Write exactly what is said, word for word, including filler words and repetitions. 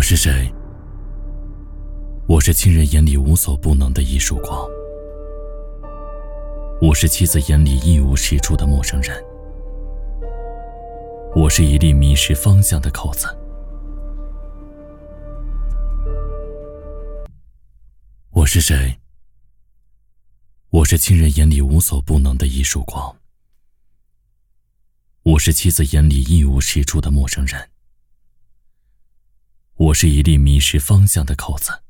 是谁？我是亲人眼里无所不能的一束光，我是妻子眼里一无是处的陌生人，我是一粒迷失方向的扣子。我是谁？我是亲人眼里无所不能的一束光，我是妻子眼里一无是处的陌生人，我是一粒迷失方向的扣子。